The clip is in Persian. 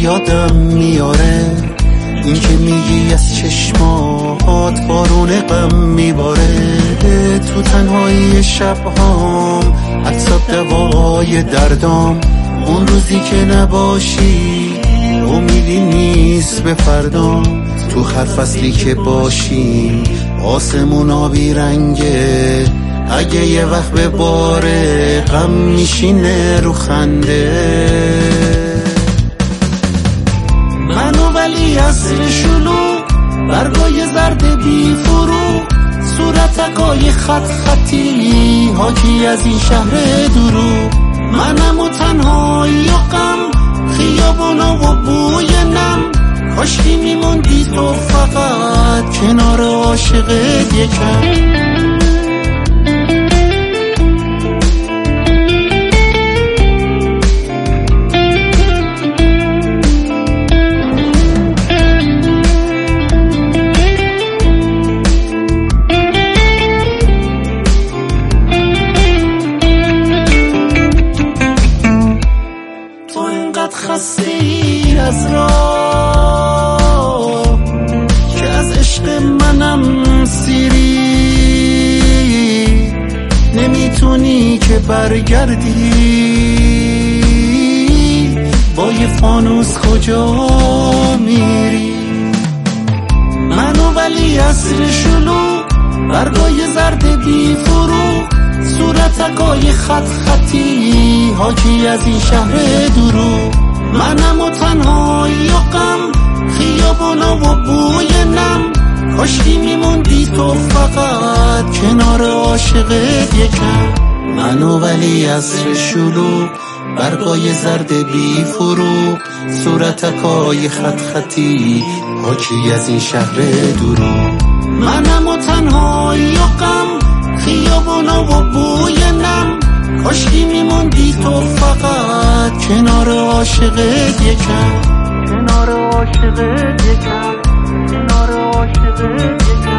یادم میاره این که میگی از چشمات بارون غم میباره. تو تنهایی شبهام حتی دوای دردام، اون روزی که نباشی امیدی نیست به فردام. تو هر فصلی که باشی آسمون آبی رنگه، اگه یه وقت به باره غم میشینه رو خنده. منو ولی عصر شلوغ، برگای زرد بی فرو، صورتکای خط خطی حاکی از این شهر درو. منم و تنهایی و غم، خیابونا و بوی نم، کاشکی میموندی تو فقط کنار عاشقت یکم. خستی از راه که از عشق منم سیری، نمیتونی که برگردی، با یه فانوس کجا میری؟ منو ولی عصر شلوغ، برگای زرد بی فرو، صورتکای خط خطی حاکی از این شهر درو. منم و تنهایی و غم، خیابونا و بوی نم، کاشکی میموندی تو فقط کنار عاشقت یکم. منو ولی عصر شلوغ، برگای زرد بی فروغ، صورتکای خط خطی حاکی از این شهر درو. منم و تنهایی و غم، خیابونا و بوی نم، کاشکی میموندی تو فقط کنار عاشقت یکم. کنار عاشقت یکم. کنار عاشقت یکم.